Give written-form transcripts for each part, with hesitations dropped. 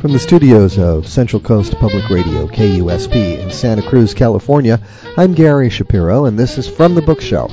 From the studios of Central Coast Public Radio, KUSP, in Santa Cruz, California, I'm Gary Shapiro, and this is From the Bookshelf.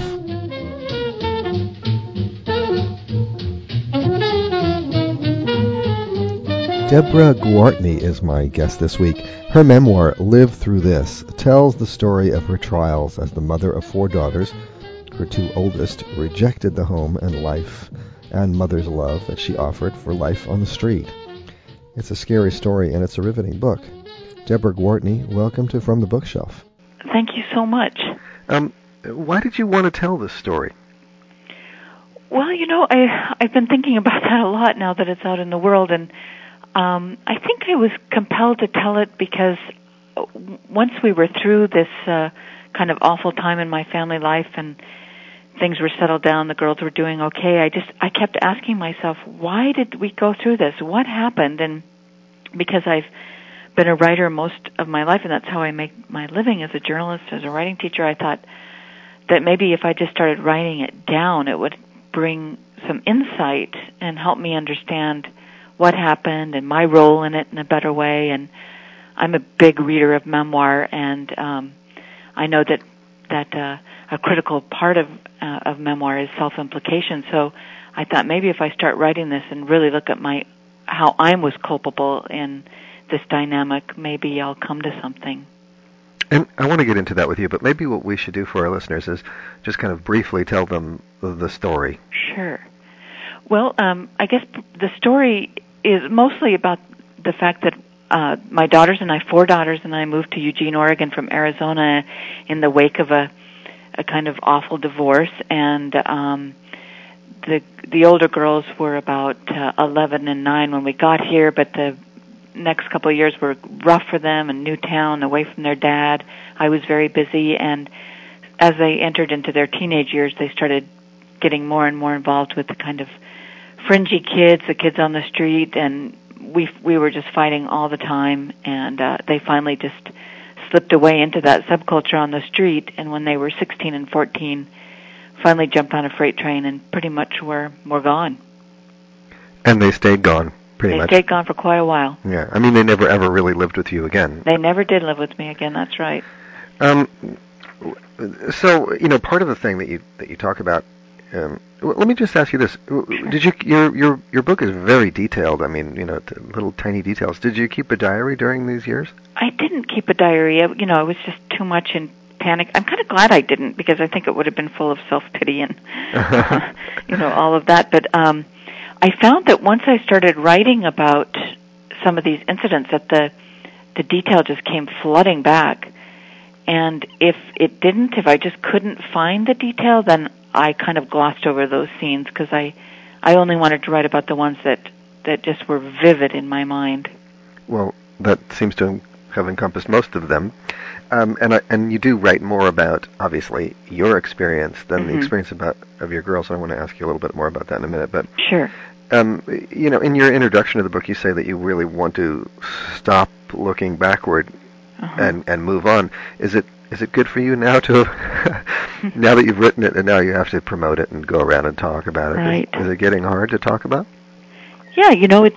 Deborah Gwartney is my guest this week. Her memoir, Live Through This, tells the story of her trials as the mother of 4 daughters. Her 2 oldest rejected the home and life and mother's love that she offered for life on the street. It's a scary story, and it's a riveting book. Deborah Gwartney, welcome to From the Bookshelf. Thank you so much. Why did you want to tell this story? Well, I've been thinking about that a lot now that it's out in the world, and I think I was compelled to tell it because once we were through this kind of awful time in my family life and things were settled down, the girls were doing okay, I kept asking myself, why did we go through this? What happened? And because I've been a writer most of my life, and that's how I make my living as a journalist, as a writing teacher, I thought that maybe if I just started writing it down, it would bring some insight and help me understand what happened and my role in it in a better way. And I'm a big reader of memoir, and I know that a critical part of memoir is self-implication. So I thought maybe if I start writing this and really look at how I was culpable in this dynamic, maybe I'll come to something. And I want to get into that with you, but maybe what we should do for our listeners is just kind of briefly tell them the story. Sure. Well, I guess the story is mostly about the fact that my daughters and I, 4 daughters, and I moved to Eugene, Oregon from Arizona in the wake of a kind of awful divorce, and the older girls were about 11 and 9 when we got here, but the next couple of years were rough for them, a new town, away from their dad. I was very busy, and as they entered into their teenage years, they started getting more and more involved with the kind of fringy kids, the kids on the street, and we were just fighting all the time, and they finally just slipped away into that subculture on the street, and when they were 16 and 14, finally jumped on a freight train and pretty much were gone. And they stayed gone, pretty much. They stayed gone for quite a while. Yeah, I mean, they never ever really lived with you again. They never did live with me again, that's right. So, part of the thing that you talk about, let me just ask you this. Did your book is very detailed. I mean, little tiny details. Did you keep a diary during these years? I didn't keep a diary. It was just too much in panic. I'm kind of glad I didn't, because I think it would have been full of self-pity and, all of that. But I found that once I started writing about some of these incidents, that the detail just came flooding back. And if I just couldn't find the detail, then I kind of glossed over those scenes, because I only wanted to write about the ones that just were vivid in my mind. Well, that seems to have encompassed most of them. And you do write more about, obviously, your experience than the experience of your girls. And I want to ask you a little bit more about that in a minute. But sure. In your introduction to the book, you say that you really want to stop looking backward and move on. Is it good for you now to now that you've written it and now you have to promote it and go around and talk about it? Right. Is it getting hard to talk about? Yeah, it's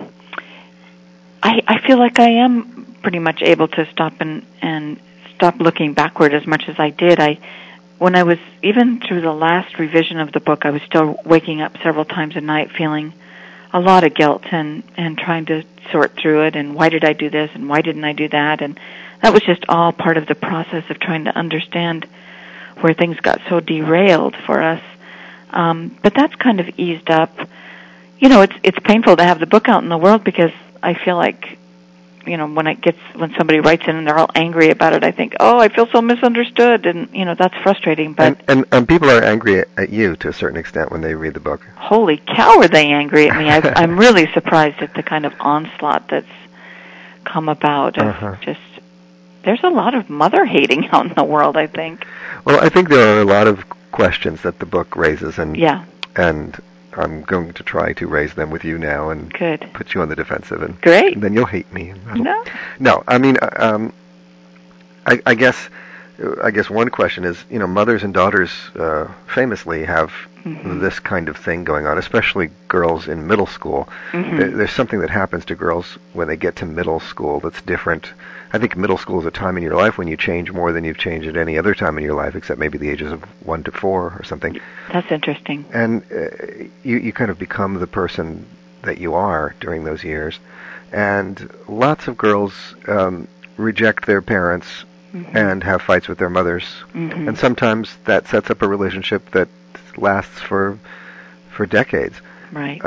I feel like I am pretty much able to stop and stop looking backward as much as I did. When I was even through the last revision of the book, I was still waking up several times a night feeling a lot of guilt and trying to sort through it, and why did I do this and why didn't I do that, and that was just all part of the process of trying to understand where things got so derailed for us. But that's kind of eased up. It's painful to have the book out in the world, because I feel like, when somebody writes in and they're all angry about it, I think, I feel so misunderstood, and, that's frustrating. But and people are angry at you to a certain extent when they read the book. Holy cow, are they angry at me? I'm really surprised at the kind of onslaught that's come about. There's a lot of mother-hating out in the world, I think. Well, I think there are a lot of questions that the book raises, and I'm going to try to raise them with you now and put you on the defensive. And great. Then you'll hate me. No. No, I mean, I guess I guess one question is, mothers and daughters famously have this kind of thing going on, especially girls in middle school. There's something that happens to girls when they get to middle school that's different. I think middle school is a time in your life when you change more than you've changed at any other time in your life, except maybe the ages of 1 to 4 or something. That's interesting. And you kind of become the person that you are during those years. And lots of girls reject their parents and have fights with their mothers. And sometimes that sets up a relationship that lasts for decades. Right.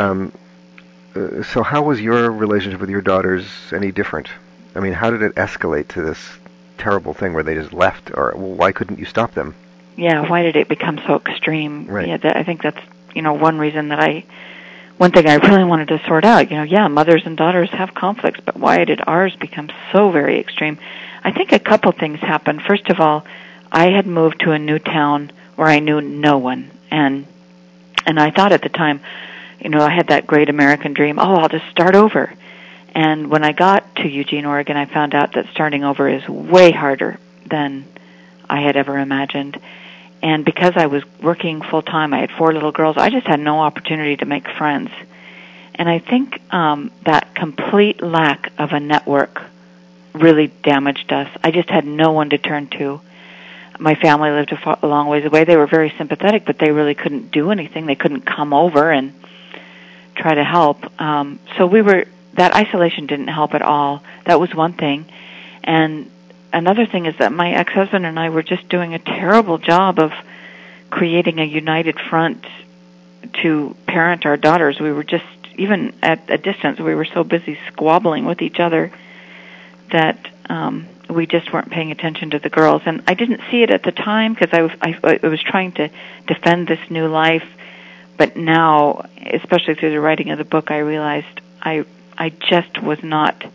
So how was your relationship with your daughters any different? I mean, how did it escalate to this terrible thing where they just left? Or why couldn't you stop them? Yeah, why did it become so extreme? Right. Yeah, I think that's, one reason that one thing I really wanted to sort out. Mothers and daughters have conflicts, but why did ours become so very extreme? I think a couple things happened. First of all, I had moved to a new town where I knew no one, and I thought at the time, I had that great American dream, I'll just start over. And when I got to Eugene, Oregon, I found out that starting over is way harder than I had ever imagined. And because I was working full-time, I had 4 little girls, I just had no opportunity to make friends. And I think that complete lack of a network really damaged us. I just had no one to turn to. My family lived a long ways away. They were very sympathetic, but they really couldn't do anything. They couldn't come over and try to help. So that isolation didn't help at all. That was one thing. And another thing is that my ex-husband and I were just doing a terrible job of creating a united front to parent our daughters. We were just, even at a distance, we were so busy squabbling with each other that we just weren't paying attention to the girls. And I didn't see it at the time because I was trying to defend this new life. But now, especially through the writing of the book, I realized I just was not.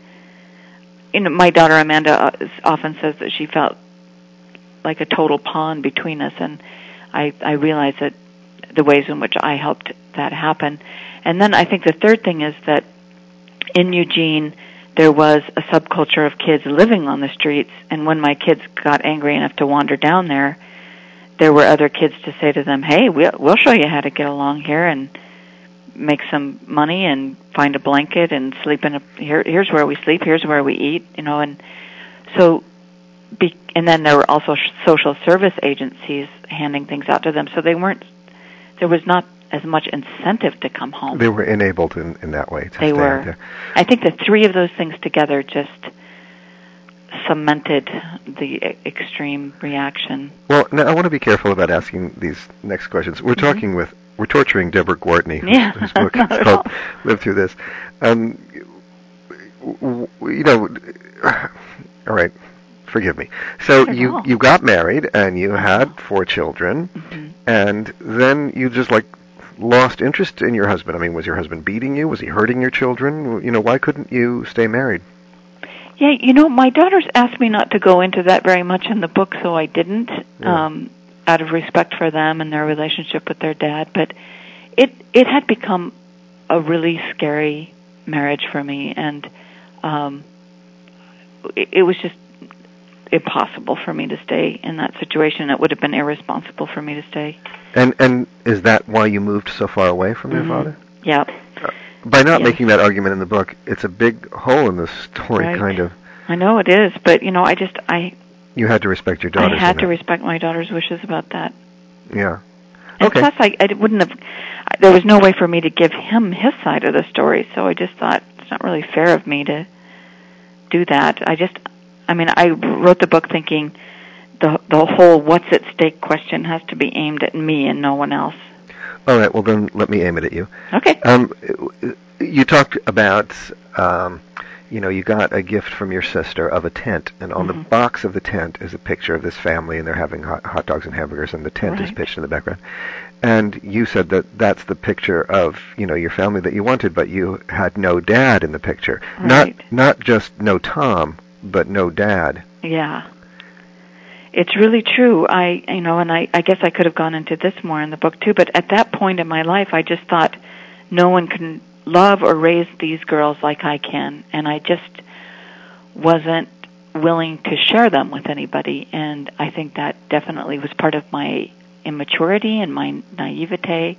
My daughter Amanda often says that she felt like a total pawn between us, and I realized that the ways in which I helped that happen. And then I think the third thing is that in Eugene there was a subculture of kids living on the streets, and when my kids got angry enough to wander down there were other kids to say to them, hey, we'll show you how to get along here and make some money and find a blanket and sleep here's where we sleep, here's where we eat, and so and then there were also social service agencies handing things out to them, so there was not as much incentive to come home. They were enabled in that way. They were. There. I think the 3 of those things together just cemented the extreme reaction. Well, now I want to be careful about asking these next questions. We're torturing Deborah Gwartney, whose book is called Live Through This. All right, forgive me. So you got married and you had 4 children, and then you just lost interest in your husband. I mean, was your husband beating you? Was he hurting your children? Why couldn't you stay married? Yeah, my daughters asked me not to go into that very much in the book, so I didn't, out of respect for them and their relationship with their dad. But it had become a really scary marriage for me, and it was just impossible for me to stay in that situation. It would have been irresponsible for me to stay. And is that why you moved so far away from your father? Yeah. By not making that argument in the book, it's a big hole in the story, right. Kind of. I know it is, but You had to respect your daughters. I had to respect my daughter's wishes about that. Yeah. And plus, I wouldn't have. There was no way for me to give him his side of the story, so I just thought it's not really fair of me to do that. I wrote the book thinking the whole "what's at stake" question has to be aimed at me and no one else. All right, well then let me aim it at you. Okay. You talked about, you got a gift from your sister of a tent, and on the box of the tent is a picture of this family, and they're having hot dogs and hamburgers, and the tent is pitched in the background. And you said that that's the picture of, your family that you wanted, but you had no dad in the picture. Right. Not just no Tom, but no dad. Yeah. It's really true. I guess I could have gone into this more in the book too, but at that point in my life, I just thought no one can love or raise these girls like I can, and I just wasn't willing to share them with anybody, and I think that definitely was part of my immaturity and my naivete,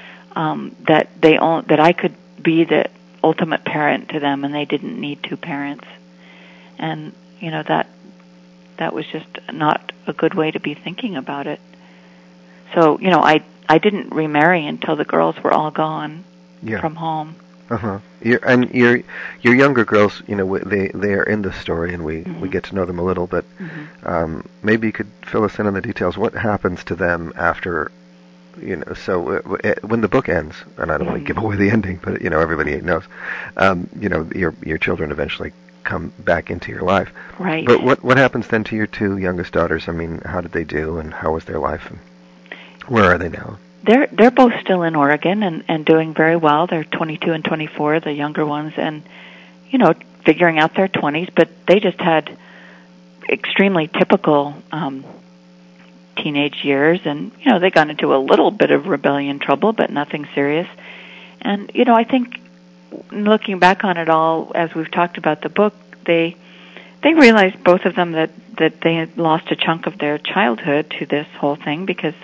that I could be the ultimate parent to them, and they didn't need two parents. And that was just not a good way to be thinking about it. So I didn't remarry until the girls were all gone from home. Your younger girls, they are in the story, and we get to know them a little. But maybe you could fill us in on the details. What happens to them after? So when the book ends, and I don't want to give away the ending, but everybody knows. Your children eventually come back into your life. Right. But what happens then to your two youngest daughters? I mean, how did they do, and how was their life, and where are they now? They're both still in Oregon and doing very well. They're 22 and 24, the younger ones, and figuring out their 20s. But they just had extremely typical teenage years, and they got into a little bit of rebellion trouble, but nothing serious. And I think, looking back on it all, as we've talked about the book, they realized, both of them, that they had lost a chunk of their childhood to this whole thing, because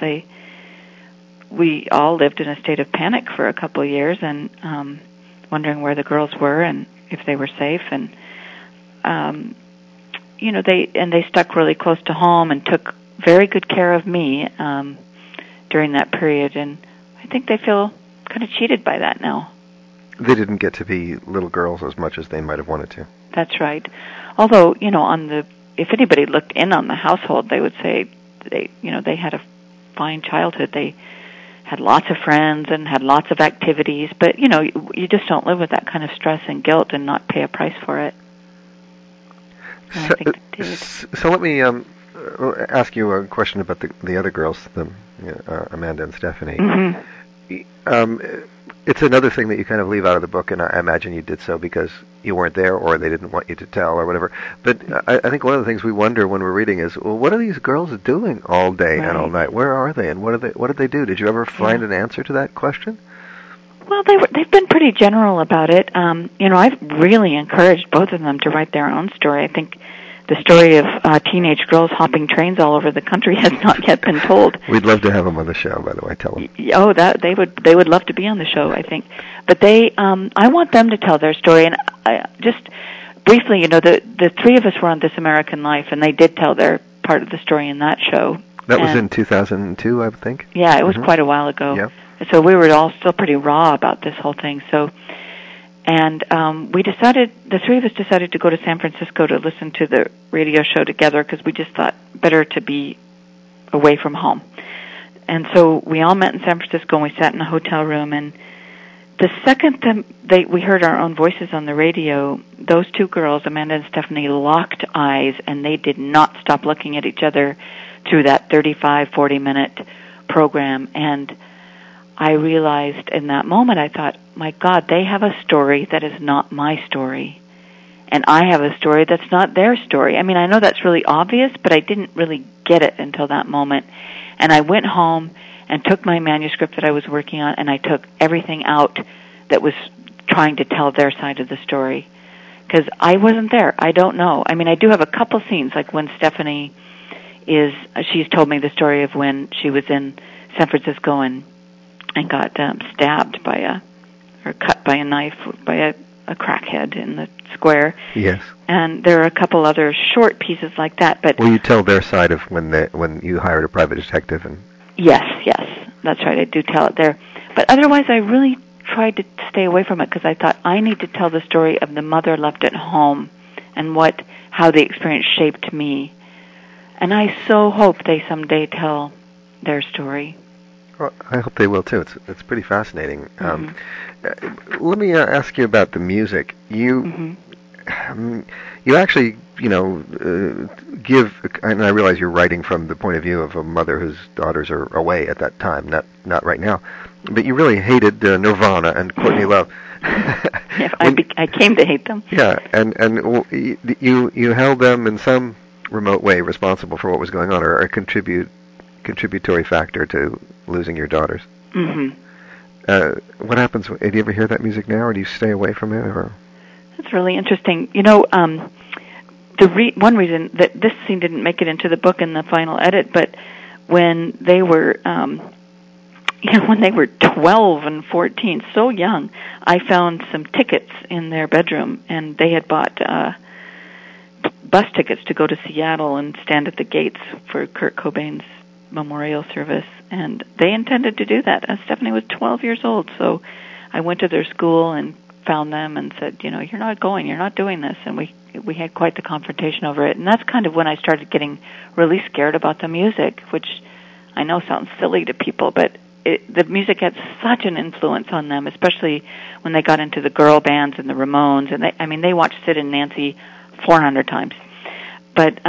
we all lived in a state of panic for a couple of years, and wondering where the girls were and if they were safe. And they stuck really close to home and took very good care of me during that period. And I think they feel kind of cheated by that now. They didn't get to be little girls as much as they might have wanted to. That's right. Although, if anybody looked in on the household, they would say they had a fine childhood. They had lots of friends and had lots of activities, but you just don't live with that kind of stress and guilt and not pay a price for it. And I think they did. So let me ask you a question about the other girls, Amanda and Stephanie. It's another thing that you kind of leave out of the book, and I imagine you did so because you weren't there, or they didn't want you to tell, or whatever. But I think one of the things we wonder when we're reading is, well, what are these girls doing all day and all night? Where are they, and what did they do? Did you ever find an answer to that question? Well, they've been pretty general about it. I've really encouraged both of them to write their own story. I think the story of teenage girls hopping trains all over the country has not yet been told. We'd love to have them on the show, by the way. Tell them. Oh, they would love to be on the show, I think. But I want them to tell their story. And just briefly, the three of us were on This American Life, and they did tell their part of the story in that show. That was in 2002, I think. Yeah, it was quite a while ago. Yeah. So we were all still pretty raw about this whole thing. And the three of us decided to go to San Francisco to listen to the radio show together, because we just thought better to be away from home. And so we all met in San Francisco, and we sat in a hotel room. And the second we heard our own voices on the radio, those two girls, Amanda and Stephanie, locked eyes, and they did not stop looking at each other through that 35, 40-minute program. And I realized in that moment, I thought, my God, they have a story that is not my story. And I have a story that's not their story. I mean, I know that's really obvious, but I didn't really get it until that moment. And I went home and took my manuscript that I was working on, and I took everything out that was trying to tell their side of the story. Because I wasn't there. I don't know. I mean, I do have a couple scenes, like when Stephanie she's told me the story of when she was in San Francisco and got stabbed or cut by a knife by a crackhead in the square. Yes. And there are a couple other short pieces like that. But well, you tell their side of when you hired a private detective and. Yes, that's right. I do tell it there. But otherwise, I really tried to stay away from it, because I thought I need to tell the story of the mother left at home and how the experience shaped me. And I so hope they someday tell their story. Well, I hope they will too. It's pretty fascinating. Let me ask you about the music. You actually give, and I realize you're writing from the point of view of a mother whose daughters are away at that time, not right now, but you really hated Nirvana and Courtney Love. Yeah, I came to hate them. Yeah, and you held them in some remote way responsible for what was going on, or a contributory factor to losing your daughters. What happens? Do you ever hear that music now, or do you stay away from it? Or that's really interesting. one reason that this scene didn't make it into the book in the final edit, but when they were, when they were 12 and 14, so young, I found some tickets in their bedroom, and they had bought bus tickets to go to Seattle and stand at the gates for Kurt Cobain's memorial service, and they intended to do that. And Stephanie was 12 years old, so I went to their school and found them and said, you're not going, you're not doing this, and we had quite the confrontation over it. And that's kind of when I started getting really scared about the music, which I know sounds silly to people, but the music had such an influence on them, especially when they got into the girl bands and the Ramones, and they watched Sid and Nancy 400 times. But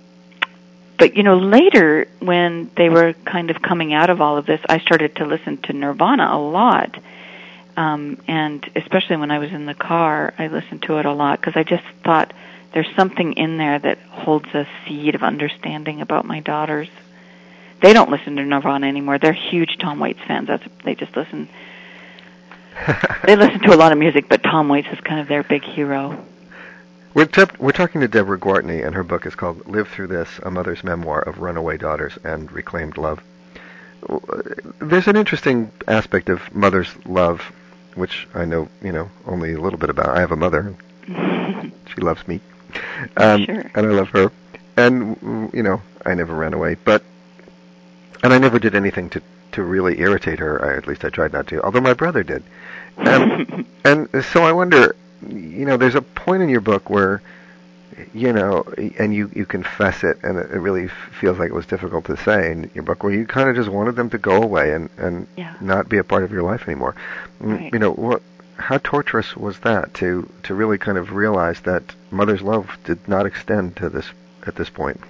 later, when they were kind of coming out of all of this, I started to listen to Nirvana a lot. And especially when I was in the car, I listened to it a lot because I just thought there's something in there that holds a seed of understanding about my daughters. They don't listen to Nirvana anymore. They're huge Tom Waits fans. They just listen. They listen to a lot of music, but Tom Waits is kind of their big hero. We're talking to Deborah Gwartney, and her book is called Live Through This, A Mother's Memoir of Runaway Daughters and Reclaimed Love. There's an interesting aspect of mother's love, which I know, only a little bit about. I have a mother. She loves me. Sure. And I love her. And, I never ran away. And I never did anything to really irritate her. At least I tried not to, although my brother did. And so I wonder, there's a point in your book where, and you confess it, and it really feels like it was difficult to say in your book, where you kind of just wanted them to go away and not be a part of your life anymore. Right. How torturous was that to really kind of realize that mother's love did not extend to this at this point?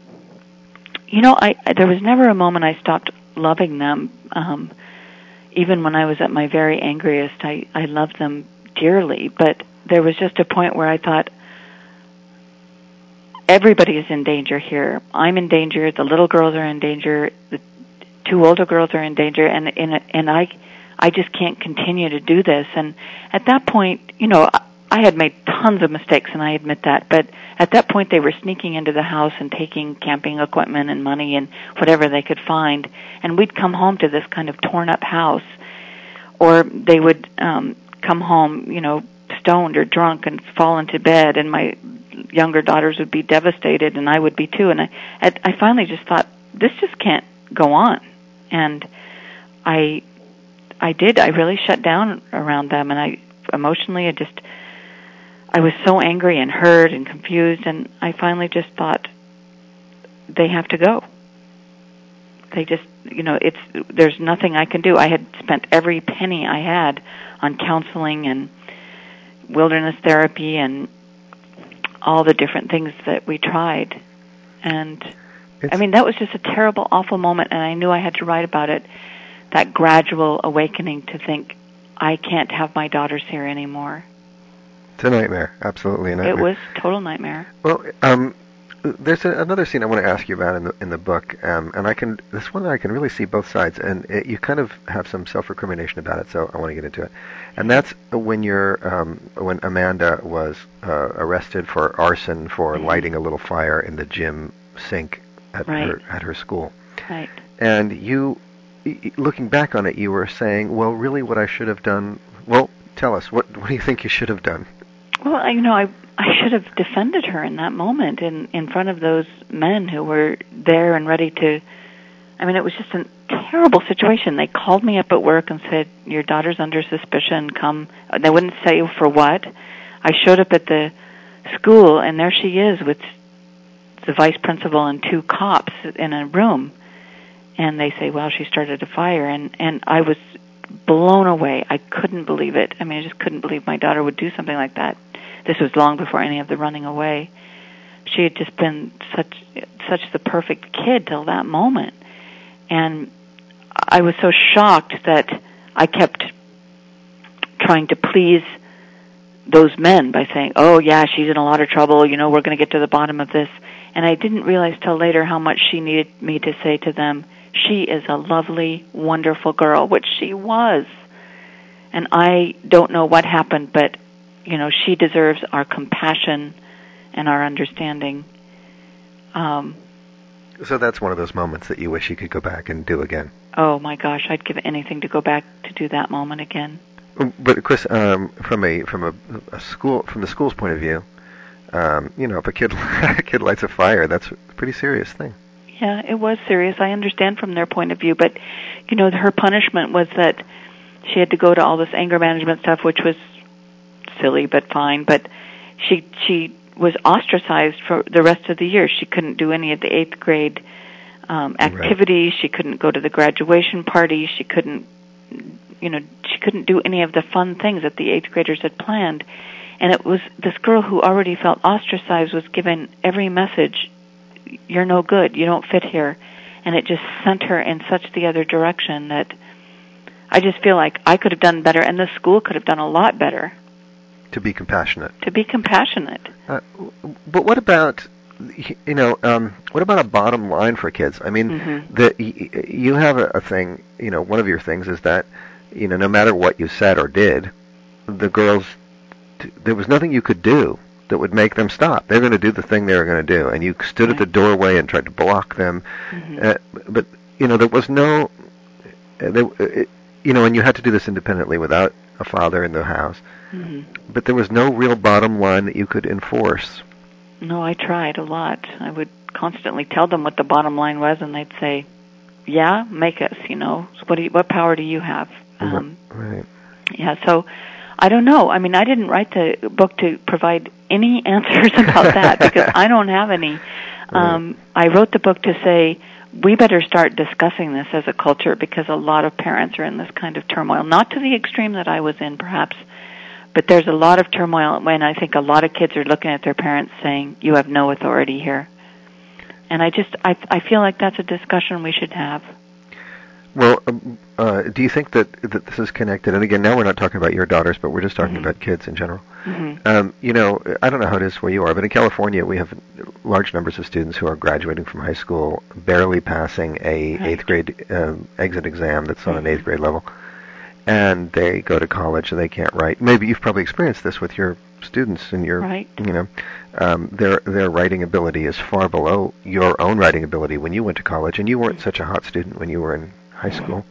There was never a moment I stopped loving them. Even when I was at my very angriest, I loved them dearly. But there was just a point where I thought, everybody is in danger here. I'm in danger. The little girls are in danger. The two older girls are in danger, and I just can't continue to do this. And at that point, I had made tons of mistakes, and I admit that. But at that point, they were sneaking into the house and taking camping equipment and money and whatever they could find. And we'd come home to this kind of torn-up house, or they would come home, stoned or drunk and fall into bed, and my younger daughters would be devastated, and I would be too. And I finally just thought, this just can't go on. And I really shut down around them, and emotionally, I was so angry and hurt and confused, and I finally just thought, they have to go. They just, there's nothing I can do. I had spent every penny I had on counseling and wilderness therapy and all the different things that we tried. And, that was just a terrible, awful moment, and I knew I had to write about it, that gradual awakening to think, I can't have my daughters here anymore. It's a nightmare, absolutely a nightmare. It was a total nightmare. Well, there's another scene I want to ask you about in the book, and this one I can really see both sides, and you kind of have some self-recrimination about it, so I want to get into it. And that's when when Amanda was arrested for arson for lighting a little fire in the gym sink at her school. Right. And you, looking back on it, you were saying, well, really, what I should have done. Well, tell us, what do you think you should have done? Well, I should have defended her in that moment in front of those men who were there and ready to. It was just a terrible situation. They called me up at work and said, your daughter's under suspicion, come. They wouldn't say for what. I showed up at the school, and there she is with the vice principal and two cops in a room. And they say, well, she started a fire. And I was blown away. I couldn't believe it. I just couldn't believe my daughter would do something like that. This was long before any of the running away. She had just been such the perfect kid till that moment. And I was so shocked that I kept trying to please those men by saying, oh, yeah, she's in a lot of trouble, we're going to get to the bottom of this. And I didn't realize till later how much she needed me to say to them, she is a lovely, wonderful girl, which she was. And I don't know what happened, but, she deserves our compassion and our understanding. So that's one of those moments that you wish you could go back and do again. Oh my gosh, I'd give anything to go back to do that moment again. But Chris, from the school's point of view, if a kid lights a fire, that's a pretty serious thing. Yeah, it was serious. I understand from their point of view, but her punishment was that she had to go to all this anger management stuff, which was silly but fine. But she was ostracized for the rest of the year. She couldn't do any of the 8th grade activities. Right. She couldn't go to the graduation party. She couldn't do any of the fun things that the 8th graders had planned. And it was this girl who already felt ostracized was given every message, you're no good, you don't fit here. And it just sent her in such the other direction that I just feel like I could have done better, and the school could have done a lot better. To be compassionate. But what about, what about a bottom line for kids? I mean, you have a thing, one of your things is that, no matter what you said or did, the girls, there was nothing you could do that would make them stop. They're going to do the thing they were going to do, and you stood at the doorway and tried to block them. But there was no, and you had to do this independently without a father in the house. But there was no real bottom line that you could enforce. No, I tried a lot. I would constantly tell them what the bottom line was, and they'd say, "Yeah, make us." What power do you have? Right. Yeah. So, I don't know. I mean, I didn't write the book to provide any answers about that because I don't have any. I wrote the book to say we better start discussing this as a culture because a lot of parents are in this kind of turmoil, not to the extreme that I was in, perhaps. But there's a lot of turmoil when I think a lot of kids are looking at their parents saying, you have no authority here. And I feel like that's a discussion we should have. Well, do you think that this is connected? And again, now we're not talking about your daughters, but we're just talking about kids in general. I don't know how it is where you are, but in California we have large numbers of students who are graduating from high school, barely passing a 8th grade exit exam that's on an 8th grade level. And they go to college and they can't write. Maybe you've probably experienced this with your students and your, their writing ability is far below your own writing ability when you went to college, and you weren't such a hot student when you were in high school.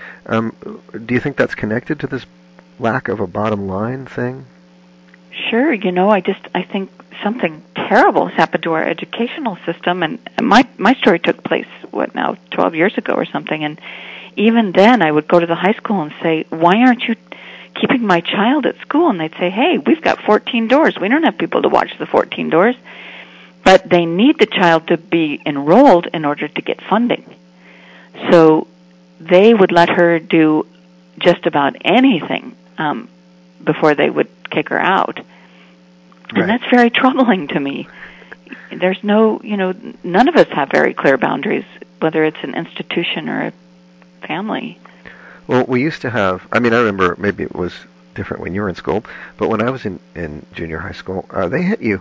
Do you think that's connected to this lack of a bottom line thing? Sure. I think something terrible has happened to our educational system, and my story took place 12 years ago or something, and even then I would go to the high school and say, why aren't you keeping my child at school? And they'd say, hey, we've got 14 doors. We don't have people to watch the 14 doors. But they need the child to be enrolled in order to get funding. So they would let her do just about anything before they would kick her out. Right. And that's very troubling to me. There's none of us have very clear boundaries, whether it's an institution or a family. Well, we used to have, I remember maybe it was different when you were in school, but when I was in junior high school, they hit you.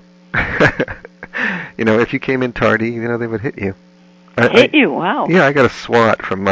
If you came in tardy, they would hit you. You? Wow. Yeah, I got a swat from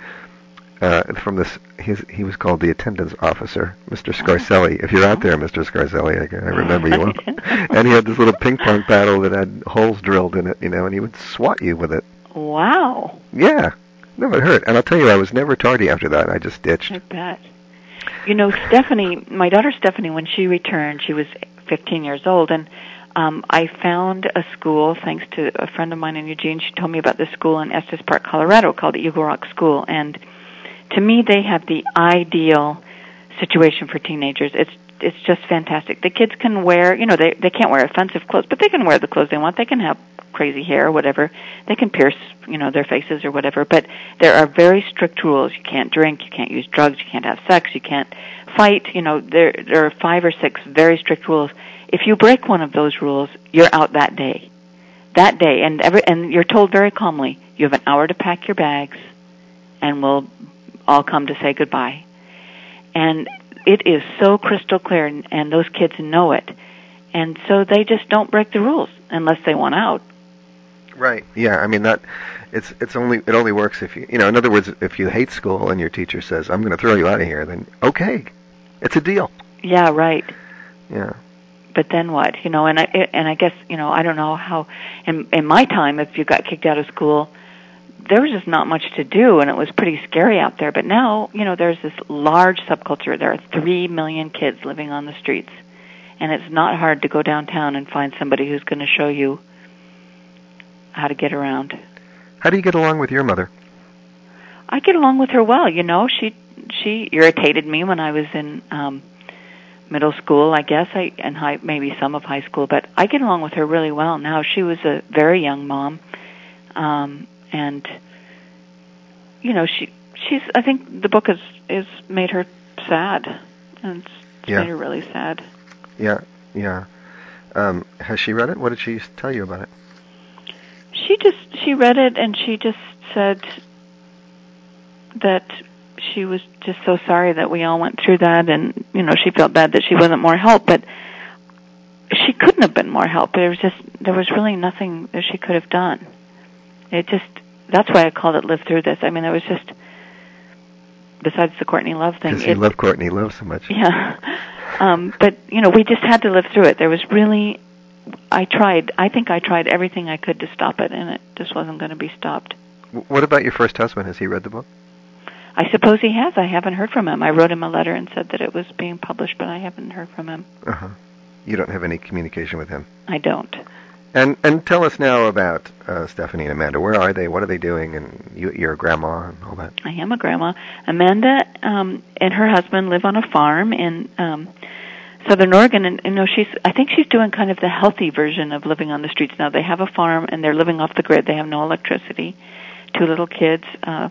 he was called the attendance officer, Mr. Scarcelli. If you're out there, Mr. Scarcelli, I remember you well. And he had this little ping pong paddle that had holes drilled in it, and he would swat you with it. Wow. Yeah. No, it hurt. And I'll tell you, I was never tardy after that. I just ditched. I bet. Stephanie, my daughter Stephanie, when she returned, she was 15 years old, and I found a school, thanks to a friend of mine in Eugene. She told me about this school in Estes Park, Colorado, called the Eagle Rock School. And to me, they have the ideal situation for teenagers. It's just fantastic. The kids can wear, they can't wear offensive clothes, but they can wear the clothes they want. They can have crazy hair or whatever. They can pierce, their faces or whatever. But there are very strict rules. You can't drink. You can't use drugs. You can't have sex. You can't fight. There are 5 or 6 very strict rules. If you break one of those rules, you're out that day. And you're told very calmly, you have an hour to pack your bags, and we'll all come to say goodbye. And it is so crystal clear, and those kids know it. And so they just don't break the rules unless they want out. Right. Yeah. It only works if you in other words, if you hate school and your teacher says, I'm going to throw you out of here, then okay, it's a deal. Yeah. Right. Yeah. but then what? And I guess, I don't know how, in my time, if you got kicked out of school, there was just not much to do, and it was pretty scary out there. But now, there's this large subculture. There are 3 million kids living on the streets, and it's not hard to go downtown and find somebody who's going to show you how to get around. How do you get along with your mother? I get along with her well. She irritated me when I was in middle school, I guess, and maybe some of high school, but I get along with her really well now. She was a very young mom, and she's. I think the book is made her sad, and it's made her really sad. Yeah. Has she read it? What did she tell you about it? She read it, and she just said that she was just so sorry that we all went through that, and she felt bad that she wasn't more help, but she couldn't have been more help. There was really nothing that she could have done. That's why I called it Live Through This. I mean, there was just, besides the Courtney Love thing. Because you love Courtney Love so much. Yeah. But, we just had to live through it. There was really, I think I tried everything I could to stop it, and it just wasn't going to be stopped. What about your first husband? Has he read the book? I suppose he has. I haven't heard from him. I wrote him a letter and said that it was being published, but I haven't heard from him. Uh-huh. You don't have any communication with him? I don't. And tell us now about Stephanie and Amanda. Where are they? What are they doing? And you're a grandma and all that. I am a grandma. Amanda and her husband live on a farm in Southern Oregon, and I think she's doing kind of the healthy version of living on the streets now. They have a farm, and they're living off the grid. They have no electricity. 2 little kids.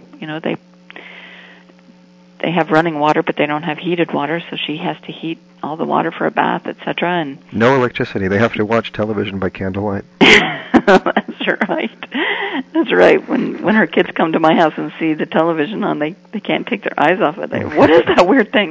They have running water, but they don't have heated water, so she has to heat all the water for a bath, etc. And no electricity. They have to watch television by candlelight. That's right. That's right. When her kids come to my house and see the television on, they can't take their eyes off it. What is that weird thing?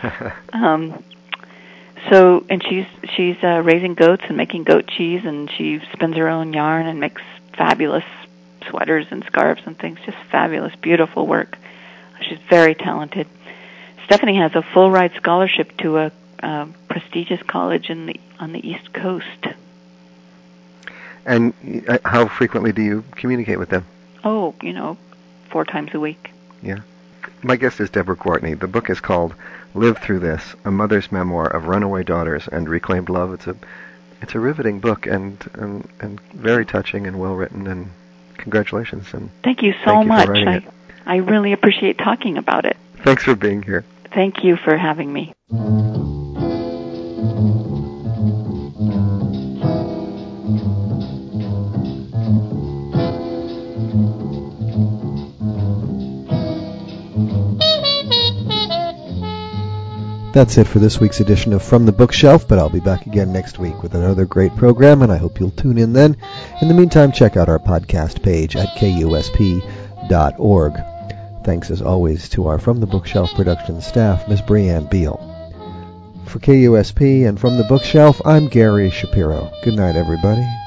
And she's raising goats and making goat cheese, and she spins her own yarn and makes fabulous sweaters and scarves and things. Just fabulous, beautiful work. She's very talented. Stephanie has a full ride scholarship to a prestigious college on the East Coast. And how frequently do you communicate with them? Oh, 4 times a week. Yeah. My guest is Deborah Courtney. The book is called Live Through This, a mother's memoir of runaway daughters and reclaimed love. It's a riveting book and very touching and well written, and congratulations. And thank you so much. I really appreciate talking about it. Thanks for being here. Thank you for having me. That's it for this week's edition of From the Bookshelf, but I'll be back again next week with another great program, and I hope you'll tune in then. In the meantime, check out our podcast page at KUSP.org. Thanks, as always, to our From the Bookshelf production staff, Ms. Brianne Beal. For KUSP and From the Bookshelf, I'm Gary Shapiro. Good night, everybody.